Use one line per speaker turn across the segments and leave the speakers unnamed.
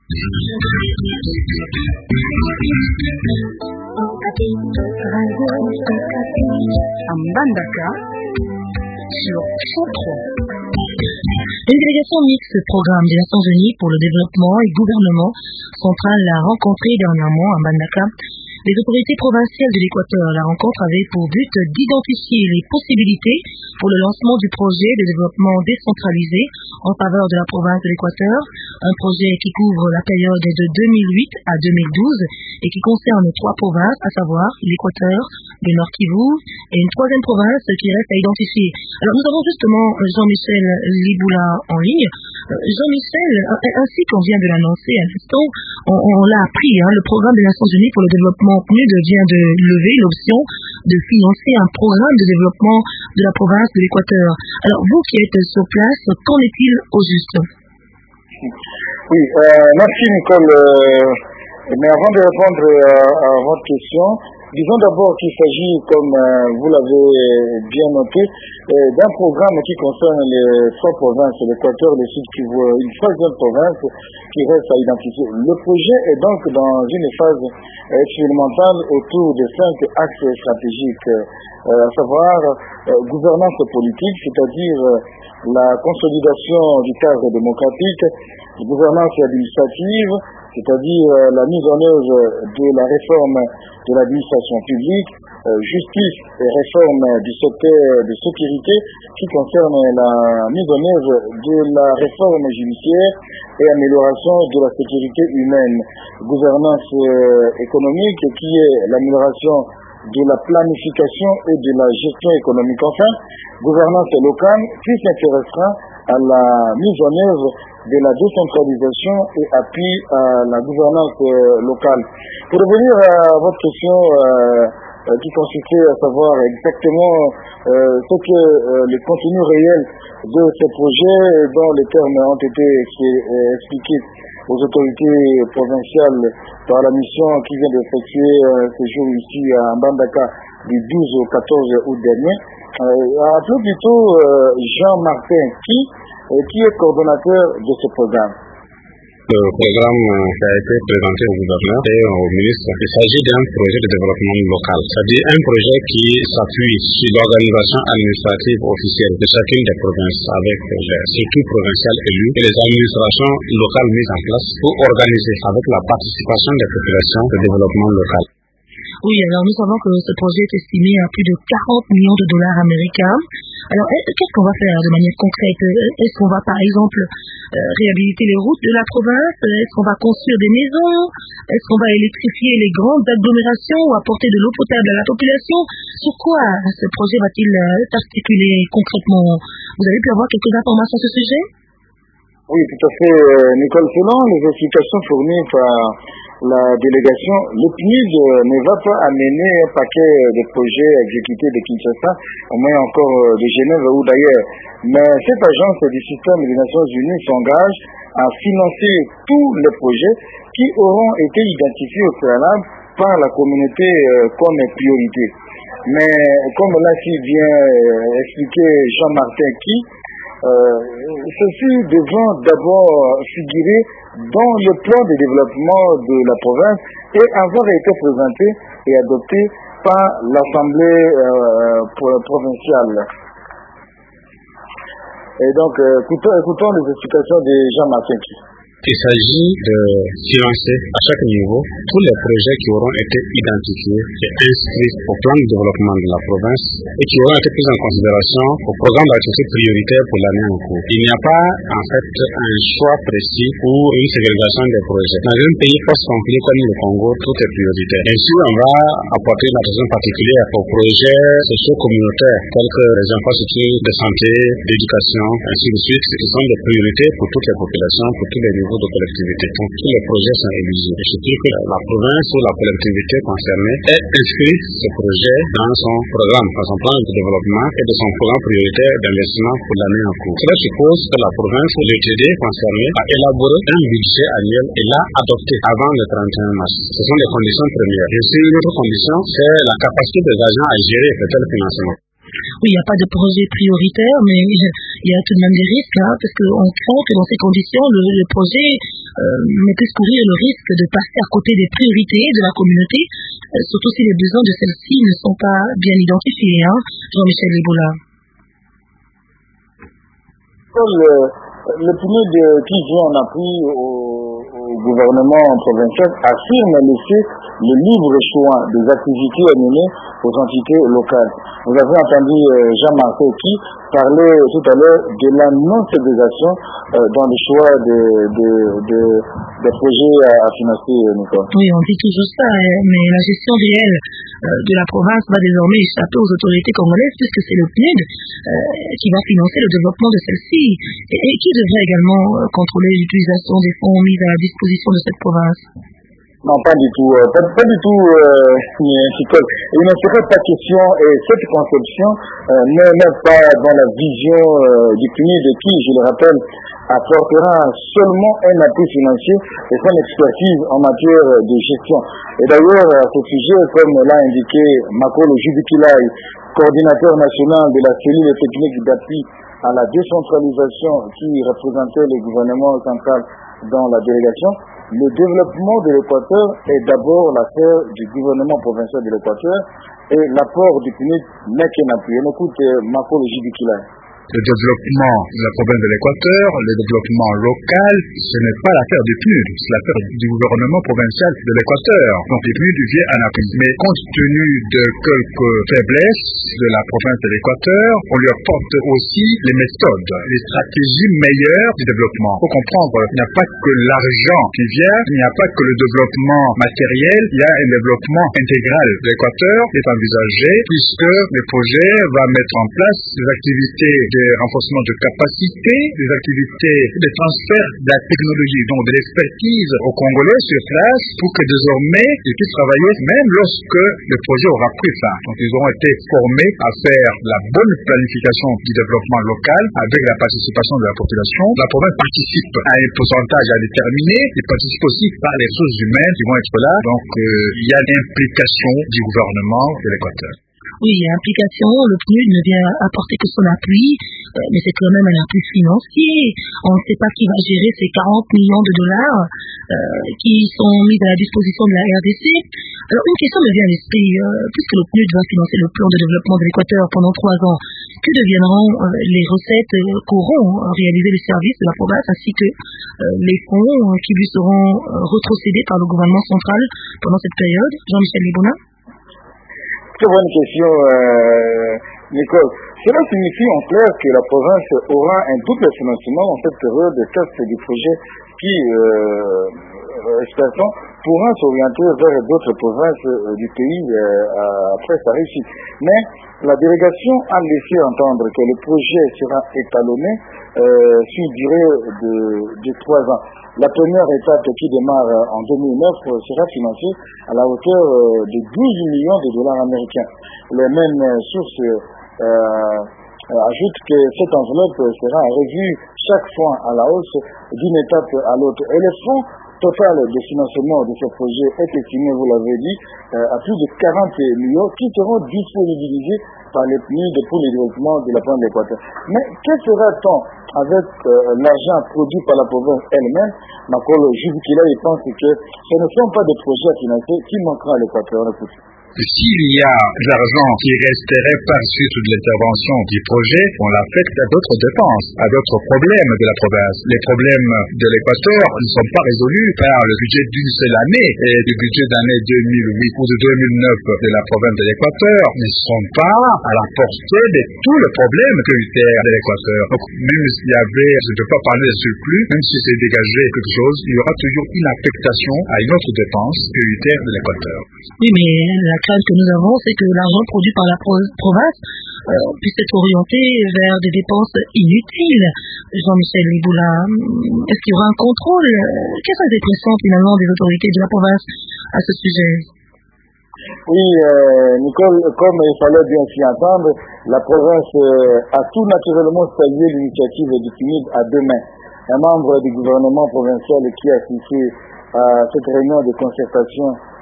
Mbandaka sur 103. Une délégation mixte programme des Nations Unies pour le développement et gouvernement central l'a rencontré dernièrement à Mbandaka. Les autorités provinciales de l'Équateur, la rencontre avait pour but d'identifier les possibilités pour le lancement du projet de développement décentralisé en faveur de la province de l'Équateur, un projet qui couvre la période de 2008 à 2012 et qui concerne 3 provinces, à savoir l'Équateur, le Nord Kivu et une 3e province qui reste à identifier. Alors nous avons justement Jean-Michel Liboula en ligne. Jean-Michel, ainsi qu'on vient de l'annoncer à l'instant, on l'a appris, le programme des Nations Unies pour le développement PNUD vient de lever l'option de financer un programme de développement de la province de l'Équateur. Alors vous qui êtes sur place, qu'en est-il au juste?
Oui, merci Nicole. Mais avant de répondre à votre question, disons d'abord qu'il s'agit, comme vous l'avez bien noté, d'un programme qui concerne les 3 provinces, l'Équateur, le Sud Kivu, une 3e province qui reste à identifier. Le projet est donc dans une phase expérimentale autour de 5 axes stratégiques, à savoir gouvernance politique, c'est-à-dire la consolidation du cadre démocratique, gouvernance administrative, c'est-à-dire la mise en œuvre de la réforme de l'administration publique, justice et réforme du secteur de sécurité qui concerne la mise en œuvre de la réforme judiciaire et amélioration de la sécurité humaine, gouvernance économique qui est l'amélioration de la planification et de la gestion économique. Enfin, gouvernance locale qui s'intéressera à la mise en œuvre de la décentralisation et appui à la gouvernance locale. Pour revenir à votre question qui consistait à savoir exactement ce que le contenu réel de ce projet, dont les termes ont été expliqués aux autorités provinciales par la mission qui vient d'effectuer ce jour ici à Mbandaka du 12 au 14 août dernier. Appelons plutôt Jean-Martin qui est coordonnateur de ce programme.
Le programme qui a été présenté au gouverneur et au ministre, il s'agit d'un projet de développement local, c'est-à-dire un projet qui s'appuie sur l'organisation administrative officielle de chacune des provinces avec les structures provinciales élues et les administrations locales mises en place pour organiser avec la participation des populations le développement local.
Oui, alors nous savons que ce projet est estimé à plus de 40 millions de dollars américains. Alors, qu'est-ce qu'on va faire de manière concrète? Est-ce qu'on va, par exemple, réhabiliter les routes de la province? Est-ce qu'on va construire des maisons? Est-ce qu'on va électrifier les grandes agglomérations ou apporter de l'eau potable à la population? Sur quoi ce projet va-t-il s'articuler concrètement? Vous avez pu avoir quelques informations à ce sujet?
Oui, tout à fait, Nicole. Selon les explications fournies par la délégation, le PNUD ne va pas amener un paquet de projets exécutés de Kinshasa, au moins encore de Genève ou d'ailleurs. Mais cette agence du système des Nations Unies s'engage à financer tous les projets qui auront été identifiés au préalable par la communauté comme priorité. Mais comme l'a si bien expliqué Jean-Martin ceci devant d'abord figurer dans le plan de développement de la province et avoir été présenté et adopté par l'Assemblée provinciale. Et donc, écoutons les explications de Jean-Martin.
Il s'agit de financer à chaque niveau tous les projets qui auront été identifiés et inscrits au plan de développement de la province et qui auront été pris en considération au programme d'activité prioritaire pour l'année en cours. Il n'y a pas en fait un choix précis ou une ségrégation des projets. Dans un pays post-conflit comme le Congo, tout est prioritaire. Ainsi, on va apporter une attention particulière aux projets socio-communautaires tels que les infrastructures de santé, d'éducation, ainsi de suite, qui sont des priorités pour toutes les populations, pour tous les niveaux de collectivité. Donc, tous les projets sont éligibles. Je dis que la province ou la collectivité concernée est inscrite ce projet dans son programme, dans son plan de développement et de son programme prioritaire d'investissement pour l'année en cours. Cela suppose que la province ou l'ETD concernée a élaboré un budget annuel et l'a adopté avant le 31 mars. Ce sont les conditions premières. Et une autre condition, c'est la capacité des agents à gérer de tels financements.
Oui, il n'y a pas de projet prioritaire, mais il y a tout de même des risques, parce qu'on craint que dans ces conditions, le projet ne puisse courir le risque de passer à côté des priorités de la communauté, surtout si les besoins de celle-ci ne sont pas bien identifiés. Jean-Michel Liboula.
Le PNUD qui vient en appui au gouvernement provincial affirme laisser le libre choix des activités à mener aux entités locales. Vous avez entendu Jean-Marc qui parlait tout à l'heure de la non-ségrégation dans le choix des projets à financer, Nicole.
Oui, on dit toujours ça, mais la gestion réelle de la province va désormais échapper aux autorités congolaises puisque c'est le PNUD qui va financer le développement de celle-ci et qui devrait également contrôler l'utilisation des fonds mis à la disposition de cette province.
Non, pas du tout, pas du tout, Nicole. Il ne serait pas question, et cette conception n'est pas dans la vision du PNUD qui, je le rappelle, apportera seulement un appui financier et son expertise en matière de gestion. Et d'ailleurs, à ce sujet, comme l'a indiqué Makolo Jubikilai, coordinateur national de la cellule technique d'appui à la décentralisation qui représentait le gouvernement central dans la délégation, le développement de l'Équateur est d'abord l'affaire du gouvernement provincial de l'Équateur et l'apport du PNUD n'est qu'un appui. On écoute Makolo Jubikilai.
Le développement de la province de l'Équateur, le développement local, ce n'est pas l'affaire du PNUD, c'est l'affaire du gouvernement provincial de l'Équateur. Donc le PNUD vient en appui. Mais compte tenu de quelques faiblesses de la province de l'Équateur, on lui apporte aussi les méthodes, les stratégies meilleures du développement. Il faut comprendre, il n'y a pas que l'argent qui vient, il n'y a pas que le développement matériel, il y a un développement intégral. L'Équateur est envisagé puisque le projet va mettre en place des activités de renforcement de capacité, des activités de transfert de la technologie, donc de l'expertise aux Congolais sur place pour que désormais ils puissent travailler même lorsque le projet aura pris fin. Donc ils auront été formés à faire la bonne planification du développement local avec la participation de la population. La province participe à un pourcentage à déterminer et participe aussi par les ressources humaines qui vont être là. Donc il y a l'implication du gouvernement de l'Équateur.
Oui, il y a implication, le PNUD ne vient apporter que son appui, mais c'est quand même un appui financier. On ne sait pas qui va gérer ces 40 millions de dollars qui sont mis à la disposition de la RDC. Alors une question me vient à l'esprit, puisque le PNUD va financer le plan de développement de l'Équateur pendant 3 ans, que deviendront les recettes qu'auront réalisé les services de la province ainsi que les fonds qui lui seront retrocédés par le gouvernement central pendant cette période? Jean-Michel Liboula.
Très bonne question, Nicole. Cela signifie en clair que la province aura un double financement en cette période de test du projet qui, espérons, pourra s'orienter vers d'autres provinces du pays après sa réussite. Mais la délégation a laissé entendre que le projet sera étalonné sur une durée de 3 ans. La première étape qui démarre en 2009 sera financée à la hauteur de 12 millions de dollars américains. Les mêmes sources ajoutent que cette enveloppe sera revue chaque fois à la hausse d'une étape à l'autre. Et le fonds total de financement de ce projet est estimé, vous l'avez dit, à plus de 40 millions qui seront disponibilisés par les PNUD pour le développement de la province de l'Équateur. Mais que sera-t-on avec l'argent produit par la province elle-même? Makolo Jubikila, il pense que ce ne sont pas des projets à financer qui manqueront à l'Équateur.
S'il y a de l'argent qui resterait par suite de l'intervention du projet, on l'affecte à d'autres dépenses, à d'autres problèmes de la province. Les problèmes de l'Équateur ne sont pas résolus par le budget d'une seule année. Et le budget d'année 2008 ou de 2009 de la province de l'Équateur ne sont pas à la portée de tous les problèmes prioritaires de l'Équateur. Donc, même s'il y avait, je ne peux pas parler de surplus, même si c'est dégagé quelque chose, il y aura toujours une affectation à une autre dépense prioritaire de l'Équateur.
Oui, mais la crainte que nous avons, c'est que l'argent produit par la province puisse être orienté vers des dépenses inutiles. Jean-Michel Liboula, est-ce qu'il y aura un contrôle? Quelles sont les pressions finalement des autorités de la province à ce sujet?
Oui, Nicole, comme il fallait bien s'y entendre, la province a tout naturellement salué l'initiative du PNUD à 2 mains. Un membre du gouvernement provincial qui a assisté à cette réunion de concertation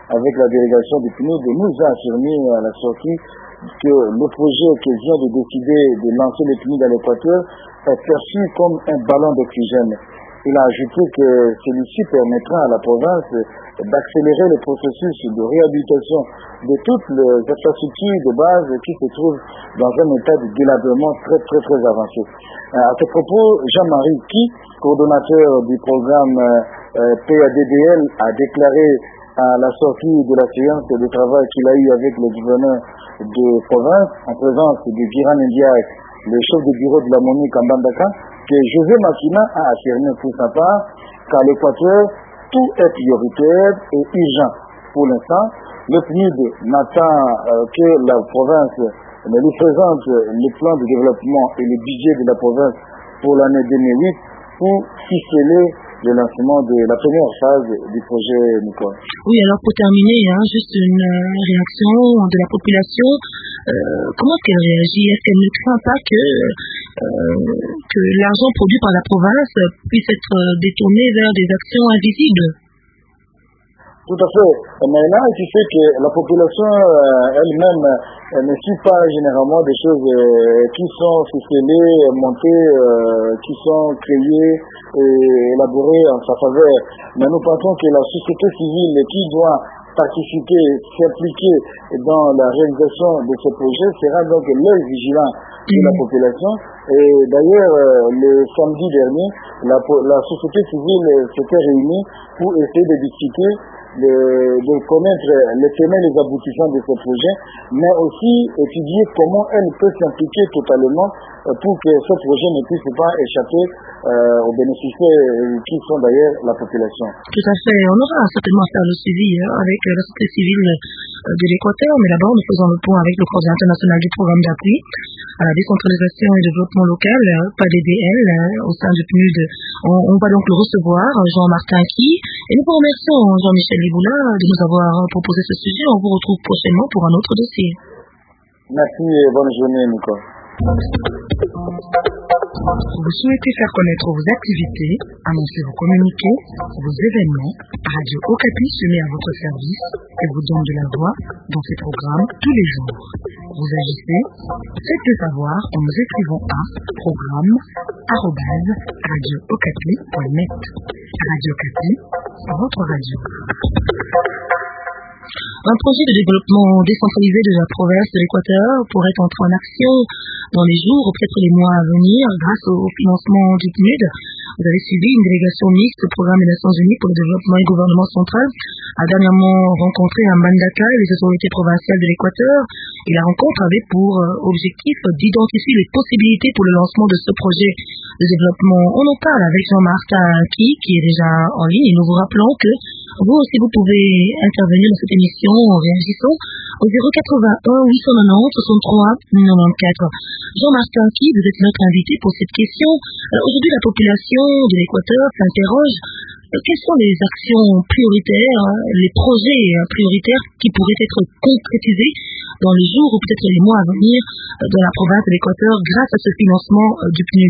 avec la délégation du PNUD, nous a affirmé à la sortie que le projet que vient de décider de lancer le PNUD à l'Équateur est perçu comme un ballon d'oxygène. Il a ajouté que celui-ci permettra à la province d'accélérer le processus de réhabilitation de toutes les infrastructures de base qui se trouvent dans un état de délabrement très avancé. À ce propos, Jean-Marie Ki, coordonnateur du programme PADDL, a déclaré à la sortie de la séance de travail qu'il a eu avec le gouverneur de province, en présence de Giran Ndiaye, le chef de bureau de la MONUC en Mbandaka, que José Makina a affirmé pour sa part qu'à l'Équateur, tout est prioritaire et urgent. Pour l'instant, le PNUD n'attend que la province lui présente le plan de développement et le budget de la province pour l'année 2008 pour ficeler le lancement de la première phase du projet Nicole.
Oui, alors pour terminer, juste une réaction de la population. Comment est-ce qu'elle réagit? Est-ce qu'elle ne craint pas que l'argent produit par la province puisse être détourné vers des actions invisibles?
Tout à fait. Mais là, tu sais que la population elle-même ne suit pas généralement des choses qui sont ficelées, montées, qui sont créées et élaborées en sa faveur. Mais nous pensons que la société civile qui doit participer, s'impliquer dans la réalisation de ce projet sera donc l'œil vigilant de la population. Et d'ailleurs, le samedi dernier, la société civile s'était réunie pour essayer de discuter de connaître les tenants et les aboutissants de ce projet, mais aussi étudier comment elle peut s'impliquer totalement pour que ce projet ne puisse pas échapper aux bénéficiaires qui sont d'ailleurs la population.
Tout à fait. On aura certainement à faire le suivi avec la société civile de l'Équateur, mais d'abord nous faisons le point avec le coordinateur national du programme d'appui à la décentralisation et développement local, PADDL, au sein du PNUD. On va donc le recevoir, Jean-Martin Ki, et nous vous remercions, Jean-Michel Liboula, de nous avoir proposé ce sujet. On vous retrouve prochainement pour un autre dossier.
Merci et bonne journée, Nicole.
Vous souhaitez faire connaître vos activités, annoncer vos communiqués, vos événements, Radio Okapi se met à votre service et vous donne de la voix dans ses programmes tous les jours. Vous agissez, faites le savoir en nous écrivant à programme@radiookapi.net. Radio Okapi, votre radio.
Un projet de développement décentralisé de la province de l'Équateur pourrait entrer en action dans les jours ou peut-être les mois à venir grâce au financement du PNUD. Vous avez suivi une délégation mixte au programme des Nations Unies pour le développement et gouvernement central a dernièrement rencontré à Mbandaka les autorités provinciales de l'Équateur et la rencontre avait pour objectif d'identifier les possibilités pour le lancement de ce projet de développement. On en parle avec Jean-Martin Ki est déjà en ligne et nous vous rappelons que vous aussi vous pouvez intervenir dans cette émission en réagissant au 081 890 63 94. Jean-Martin Ki, vous êtes notre invité pour cette question. Aujourd'hui, la population de l'Équateur s'interroge. Quelles sont les actions prioritaires, les projets prioritaires qui pourraient être concrétisés dans les jours ou peut-être les mois à venir dans la province de l'Équateur grâce à ce financement du PNUD?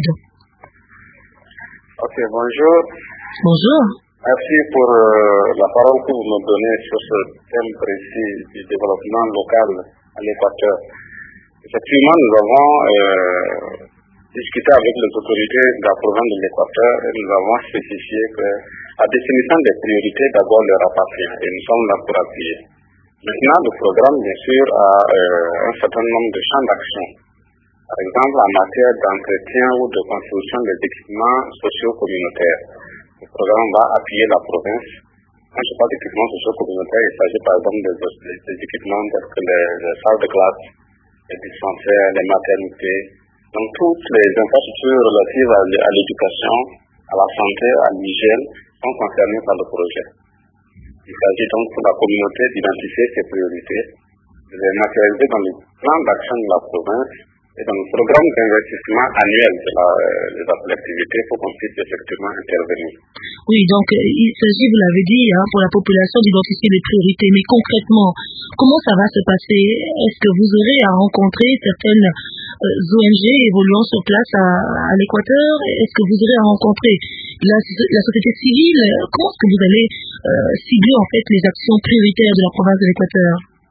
Ok, bonjour.
Bonjour.
Merci pour la parole que vous me donnez sur ce thème précis du développement local à l'Équateur. Effectivement, nous avons discuté avec les autorités de la province de l'Équateur et nous avons spécifié que la définition des priorités d'abord leur appartient et nous sommes là pour appuyer. Maintenant, le programme, bien sûr, a un certain nombre de champs d'action. Par exemple, en matière d'entretien ou de construction des équipements sociaux communautaires. Le programme va appuyer la province. Quand je parle d'équipements sociaux communautaires, il s'agit par exemple des équipements tels que les salles de classe, les dispensaires, les maternités. Donc toutes les infrastructures relatives à l'éducation, à la santé, à l'hygiène sont concernées par le projet. Il s'agit donc pour la communauté d'identifier ses priorités, de les matérialiser dans le plan d'action de la province et dans le programme d'investissement annuel des activités pour qu'on puisse effectivement intervenir.
Oui, donc il s'agit, vous l'avez dit, pour la population d'identifier les priorités. Mais concrètement, comment ça va se passer? Est-ce que vous aurez à rencontrer certaines ONG évoluant sur place à l'Équateur? Est-ce que vous aurez rencontré la société civile? Comment est-ce que vous allez cibler en fait les actions prioritaires de la province de l'Équateur?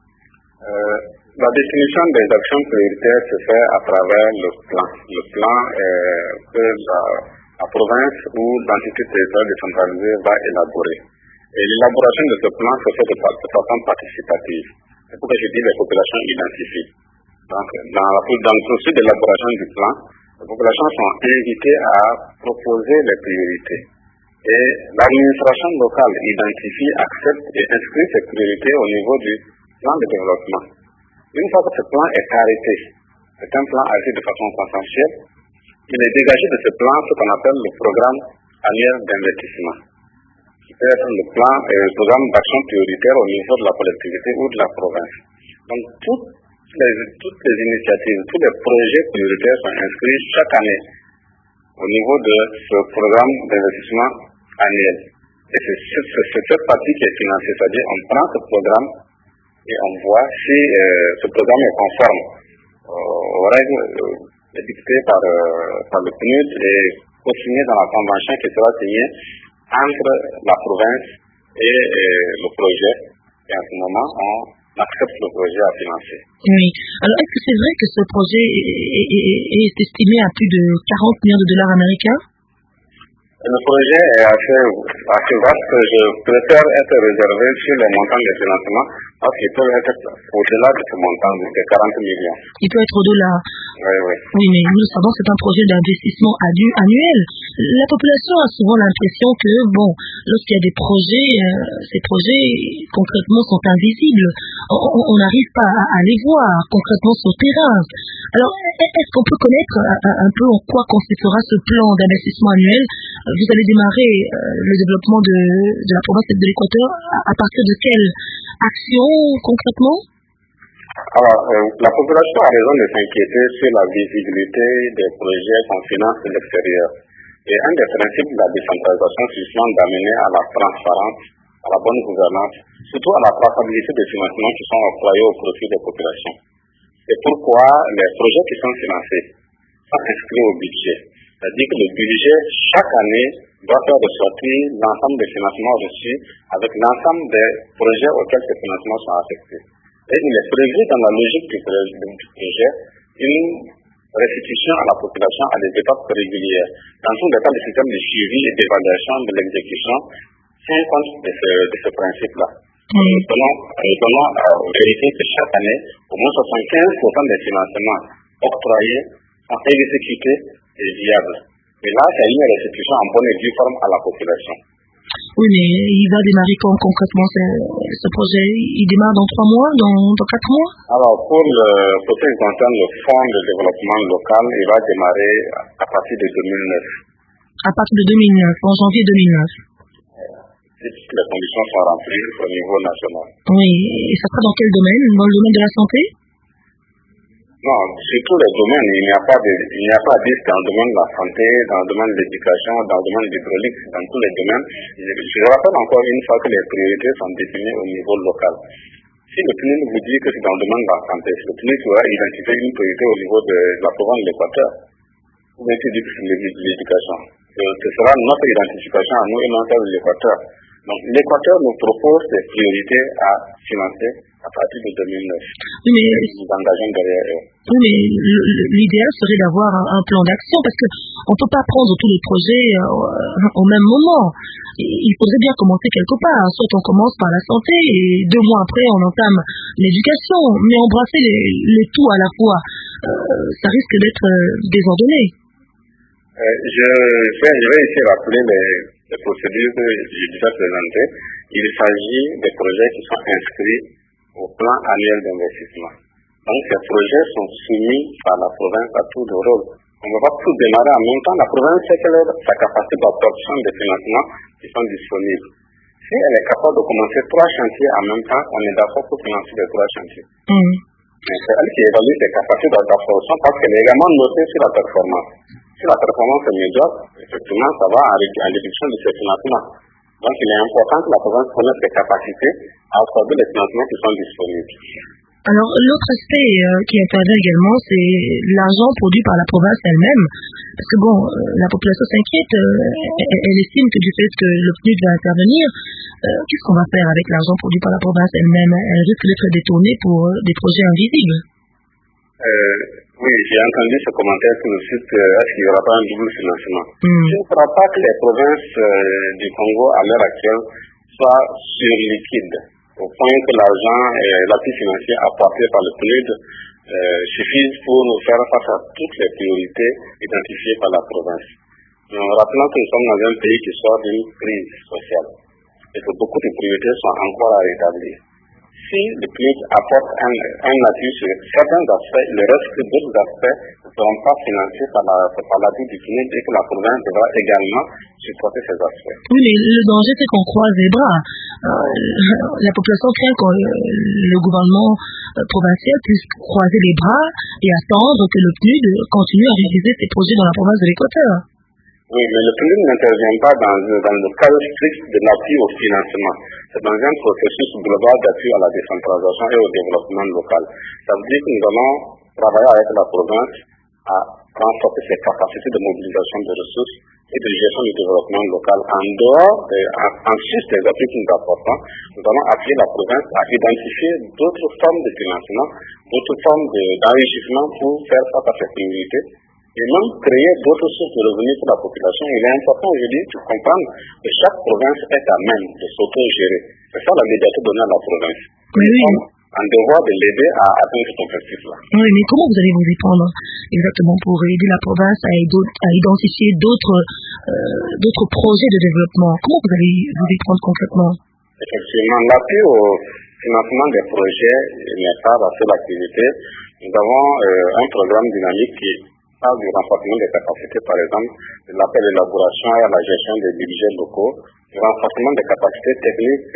La définition des actions prioritaires se fait à travers le plan. Le plan que la province ou l'entité territoriale décentralisée va élaborer. Et l'élaboration de ce plan se fait de façon participative. C'est pourquoi je dis les populations identifient. Donc, dans le processus d'élaboration du plan, les populations sont invitées à proposer les priorités. Et l'administration locale identifie, accepte et inscrit ces priorités au niveau du plan de développement. Une fois que ce plan est arrêté, c'est un plan arrêté de façon consensuelle, il est dégagé de ce plan ce qu'on appelle le programme annuel d'investissement. Qui peut être le programme d'action prioritaire au niveau de la collectivité ou de la province. Donc toutes les initiatives, tous les projets prioritaires sont inscrits chaque année au niveau de ce programme d'investissement annuel. Et c'est cette partie qui est financée, c'est-à-dire on prend ce programme et on voit si ce programme est conforme aux règles dictées par le PNUD et co-signé dans la convention qui sera signée entre la province et le projet. Et à ce moment, on accepte le projet à financer.
Oui. Alors, est-ce que c'est vrai que ce projet est estimé à plus de 40 millions de dollars américains?
Le projet est assez vaste. Je préfère être réservé sur les montants de financement parce qu'il peut être au-delà de ce montant de 40 millions.
Il peut être au-delà.
Oui.
Oui, mais nous le savons, c'est un projet d'investissement annuel. La population a souvent l'impression que, lorsqu'il y a des projets, ces projets concrètement sont invisibles. On n'arrive pas à les voir concrètement sur le terrain. Alors, est-ce qu'on peut connaître un peu en quoi consistera ce plan d'investissement annuel? Vous allez démarrer le développement de la province de l'Équateur à partir de quelle action concrètement?
Alors, la population a raison de s'inquiéter sur la visibilité des projets qu'on finance de l'extérieur. Et un des principes de la décentralisation, c'est justement d'amener à la transparence, à la bonne gouvernance, surtout à la traçabilité des financements qui sont octroyés au profit des populations. C'est pourquoi les projets qui sont financés sont inscrits au budget. C'est-à-dire que le budget, chaque année, doit faire ressortir l'ensemble des financements reçus avec l'ensemble des projets auxquels ces financements sont affectés. Et il est prévu dans la logique du projet une restitution à la population à des étapes régulières. Dans tous les cas, le système de suivi et d'évaluation de l'exécution tient compte de ce principe-là. Nous donnons vérifier que chaque année, au moins 75% des financements octroyés sont exécutés et viables. Et là, c'est une restitution en bonne et due forme à la population.
Oui, mais il va démarrer quand concrètement ce projet? Il démarre dans 3 mois, dans 4 mois?
Alors, pour ce qui concerne le fonds de développement local, il va démarrer à partir de 2009.
À partir de 2009, en janvier 2009.
Si toutes les conditions sont remplies au niveau national.
Oui, et ça sera dans quel domaine? Dans le domaine de la santé?
Non, sur tous les domaines, il n'y a pas à dire dans le domaine de la santé, dans le domaine de l'éducation, dans le domaine de l'hydraulique, dans tous les domaines. Je rappelle encore une fois que les priorités sont définies au niveau local. Si le PNUD vous dit que c'est dans le domaine de la santé, le PNUD pourra identifier une priorité au niveau de la province de l'Équateur, ou bien si dit que c'est l'éducation. Ce sera notre identification à nous et non celle de l'Équateur. Donc l'Équateur nous propose des priorités à financer à partir de 2009.
Oui, mais
nous engageons derrière eux.
Oui, mais l'idéal serait d'avoir un plan d'action parce que on peut pas prendre tous les projets au même moment. Il faudrait bien commencer quelque part. Soit on commence par la santé et 2 mois après on entame l'éducation. Mais embrasser les tout à la fois, ça risque d'être désordonné.
Je vais ici rappeler les procédures que j'ai déjà présentées. Il s'agit des projets qui sont inscrits au plan annuel d'investissement. Donc ces projets sont soumis par la province à tour de rôle. On ne va pas tout démarrer en même temps. La province sait quelle est sa capacité d'absorption des financements qui sont disponibles. Si elle est capable de commencer 3 chantiers en même temps, on est d'accord pour financer les 3 chantiers. Mais c'est elle qui évalue ses capacités d'absorption parce qu'elle est également notée sur la performance. Si la performance est médiocre, effectivement, ça va en réduction de ses financements. Donc, il est important que la province connaisse ses capacités à absorber les financements qui sont disponibles.
Alors, l'autre aspect qui intervient également, c'est l'argent produit par la province elle-même. Parce que bon, la population s'inquiète, elle estime que du fait que le PNUD va intervenir, qu'est-ce qu'on va faire avec l'argent produit par la province elle-même? Elle risque d'être détournée pour des projets invisibles.
Oui, j'ai entendu ce commentaire sur le site, est-ce qu'il n'y aura pas un double financement? Je ne crois pas que les provinces du Congo à l'heure actuelle soient surliquides, au point que l'argent et l'appui financier apporté par le PNUD suffisent pour nous faire face à toutes les priorités identifiées par la province. Rappelons que nous sommes dans un pays qui sort d'une crise sociale et que beaucoup de priorités sont encore à rétablir. Si le PNUD apporte un appui sur certains aspects, le reste d'autres aspects ne seront pas financés par l'appui du PNUD et que la province devra également supporter ces aspects.
Oui, mais le danger, c'est qu'on croise les bras. La population craint que le gouvernement provincial puisse croiser les bras et attendre que le PNUD continue à réaliser ses projets dans la province de l'Équateur.
Oui, mais le PNUD n'intervient pas dans le cadre strict de l'appui au financement. C'est dans un processus global d'appui à la décentralisation et au développement local. Ça veut dire que nous allons travailler avec la province à renforcer ses capacités de mobilisation de ressources et de gestion du développement local. En sus des appuis que nous apportons, nous allons appuyer la province à identifier d'autres formes de financement, d'autres formes d'enrichissement pour faire face à ces priorités. Et même créer d'autres sources de revenus pour la population. Il est important aujourd'hui de comprendre que chaque province est à même de s'auto-gérer. C'est ça la liberté donnée à la province.
Oui.
Nous sommes en devoir de l'aider à atteindre cet objectif-là.
Oui, mais comment vous allez vous y prendre exactement pour aider la province à identifier d'autres projets de développement? Comment vous allez vous y prendre concrètement?
Effectivement, l'appui au financement des projets n'est pas la seule activité. Nous avons un programme dynamique qui parle du renforcement des capacités, par exemple, de l'appel à l'élaboration et à la gestion des budgets locaux, du renforcement des capacités techniques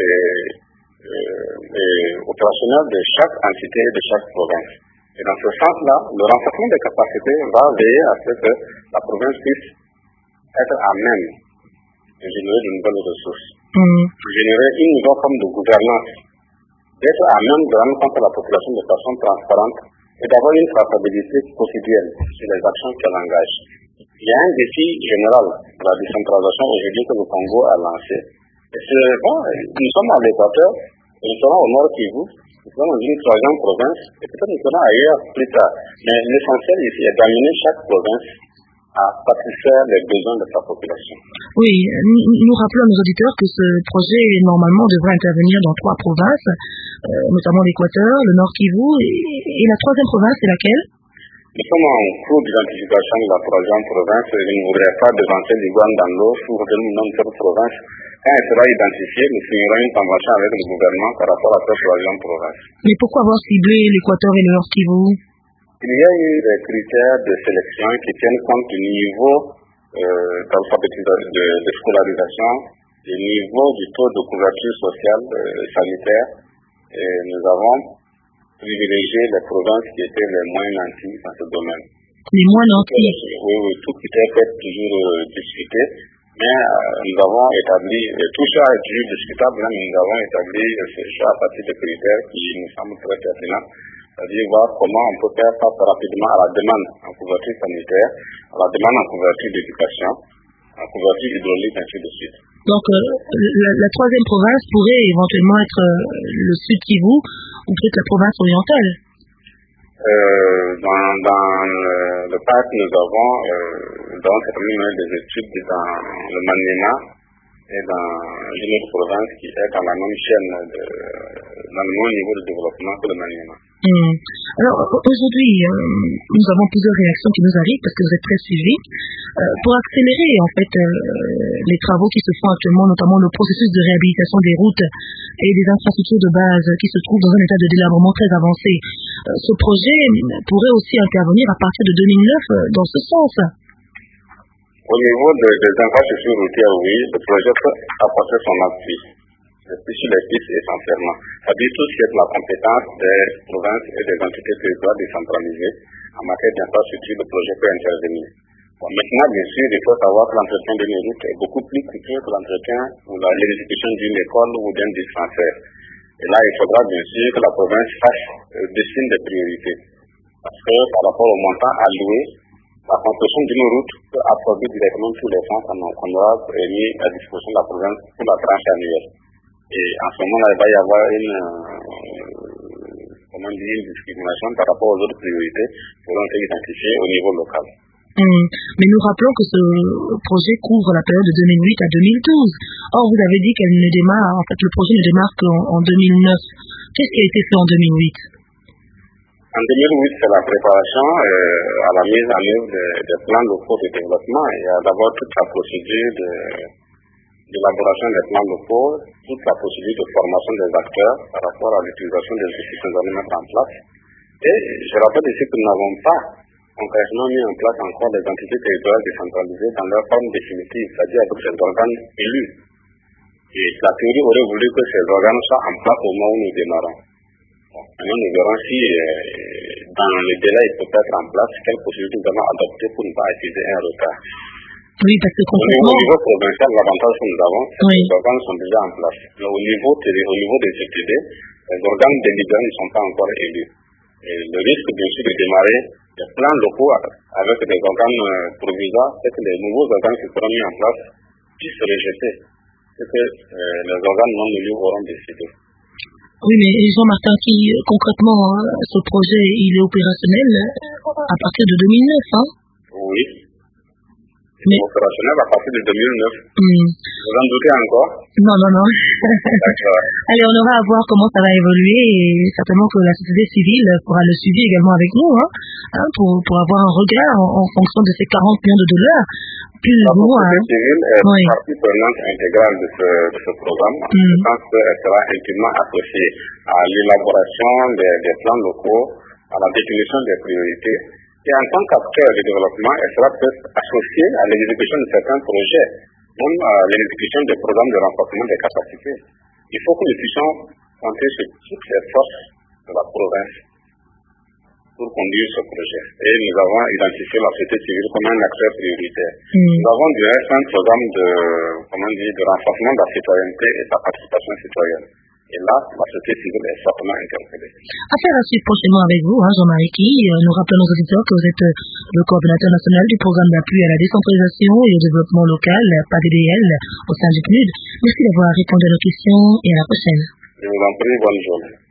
et opérationnelles de chaque entité et de chaque province. Et dans ce sens-là, le renforcement des capacités va veiller à ce que la province puisse être à même de générer de nouvelles ressources, de générer une nouvelle forme de gouvernance, d'être à même de rendre compte à la population de façon transparente et d'avoir une traçabilité quotidienne sur les actions qu'elle engage. Il y a un défi général de la décentralisation aujourd'hui que le Congo a lancé. Et nous sommes à l'Équateur, nous serons au Nord Kivu, nous sommes dans une troisième province, et peut-être nous serons ailleurs plus tard. Mais l'essentiel ici est d'amener chaque province à satisfaire les besoins de sa population.
Oui, nous rappelons à nos auditeurs que ce projet, normalement, devrait intervenir dans 3 provinces, notamment l'Équateur, le Nord Kivu, et la troisième province, c'est laquelle?
Nous sommes en cours d'identification de la troisième province. Je ne voudrais pas devancer l'Ouganda pour donner le nom de cette province. Quand elle sera identifiée, nous signerons une convention avec le gouvernement par rapport à cette troisième province.
Mais pourquoi avoir ciblé l'Équateur et le Nord Kivu?
Il y a eu des critères de sélection qui tiennent compte du niveau de scolarisation, du niveau du taux de couverture sociale sanitaire. Et nous avons privilégié les provinces qui étaient les moins nantis dans ce domaine.
Les moins nantis?
Oui, tout critère peut être toujours discuté, mais nous avons établi, tout ça est toujours discutable, mais nous avons établi ce choix à partir de critères qui nous semblent très pertinents. C'est-à-dire voir comment on peut faire face rapidement à la demande en couverture sanitaire, à la demande en couverture d'éducation, en couverture hydraulique, ainsi de suite.
Donc, la troisième province pourrait éventuellement être le Sud Kivu ou peut-être la province orientale.
Dans le parc, nous avons certainement mené des études dans le Maniema et dans une autre province qui est dans la même chaîne, dans le même niveau de développement que le Maniema.
Alors, aujourd'hui, nous avons plusieurs réactions qui nous arrivent parce que vous êtes très suivis. Pour accélérer, en fait, les travaux qui se font actuellement, notamment le processus de réhabilitation des routes et des infrastructures de base qui se trouvent dans un état de délabrement très avancé, ce projet pourrait aussi intervenir à partir de 2009 dans ce sens.
Au niveau des infrastructures routières, oui, le projet peut apporter son appui. Sur les pistes essentiellement. C'est-à-dire tout ce qui est de la compétence des provinces et des entités territoriales décentralisées en matière d'infrastructure, le projet peut intervenir. Bon, maintenant, bien sûr, il faut savoir que l'entretien d'une route est beaucoup plus coûteux que l'entretien ou l'exécution d'une école ou d'un dispensaire. Et là, il faudra bien sûr que la province dessine des priorités. Parce que par rapport au montant alloué, la construction d'une route peut absorber directement tous les fonds qu'on aura mis à disposition de la province pour la tranche annuelle. Et en ce moment-là, il va y avoir une discrimination par rapport aux autres priorités qui auront été identifiées au niveau local.
Mais nous rappelons que ce projet couvre la période de 2008 à 2012. Or, vous avez dit le projet ne démarre qu'en 2009. Qu'est-ce qui a été fait en 2008?
En 2008, c'est la préparation à la mise en œuvre des plans locaux de développement. Il y a d'abord toute la procédure d'élaboration des plans locaux, toute la procédure de formation des acteurs par rapport à l'utilisation des outils que nous allons mettre en place. Et je rappelle ici que nous n'avons pas concrètement mis en place encore des entités territoriales décentralisées dans leur forme définitive, c'est-à-dire avec ces organes élus. Et la théorie aurait voulu que ces organes soient en place au moment où nous démarrons. Maintenant, nous verrons si dans les délais il peut être en place, quelles possibilités nous allons adopter pour ne pas accuser un retard.
Oui, parce que concrètement...
Au niveau provincial, l'avantage que nous avons, c'est que les organes sont déjà en place. Mais au niveau des CTD, les organes délibérants ne sont pas encore élus. Et le risque, bien sûr, de démarrer des plans locaux avec des organes provisoires, c'est que les nouveaux organes qui seront mis en place puissent rejeter ce que les organes non élus auront décidé.
Oui, mais Jean-Martin, concrètement, ce projet, il est opérationnel à partir de 2009, hein?
Oui. Mais... opérationnel à partir de 2009. Vous en doutez encore?
Non. Allez, on aura à voir comment ça va évoluer et certainement que la société civile fera le suivi également avec nous, pour avoir un regard en fonction de ces 40 millions de dollars. Plus
la société civile est partie prenante intégrale de ce programme. Je pense qu'elle sera intimement associée à l'élaboration des plans locaux, à la définition des priorités. Et en tant qu'acteur de développement, elle sera peut-être associée à l'exécution de certains projets, même à l'exécution des programmes de renforcement des capacités. Il faut que nous puissions compter sur toutes les forces de la province pour conduire ce projet. Et nous avons identifié la société civile comme un acteur prioritaire. Nous avons du reste un programme de renforcement de la citoyenneté et de la participation citoyenne. Et là, la société civile est fortement interpellée.
Affaire à suivre prochainement avec vous, Jean-Marie Qui. Nous rappelons aux auditeurs que vous êtes le coordonnateur national du programme d'appui à la décentralisation et au développement local, PADDL, au sein du PNUD. Merci d'avoir répondu à nos questions et à la prochaine.
Je vous en prie, bonne journée.